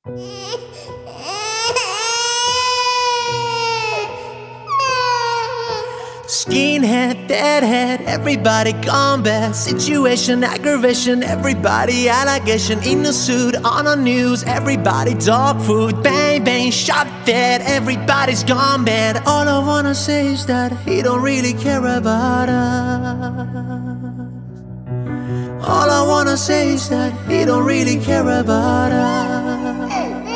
Skinhead, deadhead, everybody gone bad. Situation, aggravation, everybody allegation. In the suit, on the news, everybody dog food. Bang, bang, shot dead, everybody's gone bad. All I wanna say is that he don't really care about us. All I wanna say is that he don't really care about us.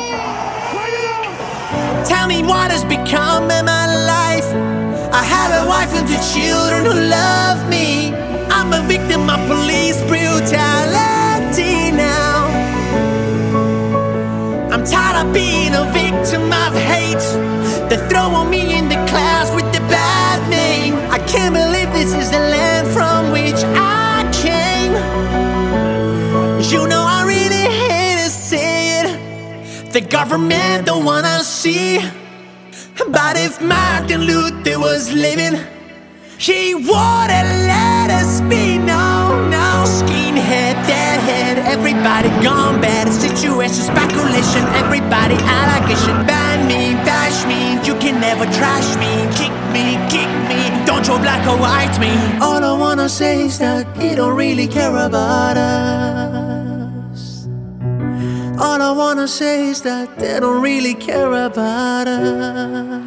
Tell me what has become of my life. I have a wife and 2 children who love me. I'm a victim of police brutality now. I'm tired of being a victim of hate. They're throwing me in the class with the bad name. I can't believe this is the land from which I came. You know I really hate to say it. The government don't wanna see. But if Martin Luther was living, he wouldn't let us be. No, no. Skinhead, deadhead, everybody gone bad. Situation, speculation, everybody allegation. Ban me, bash me, you can never trash me. Kick me, don't show black or white me. All I wanna say is that he don't really care about us. All I wanna say is that they don't really care about us.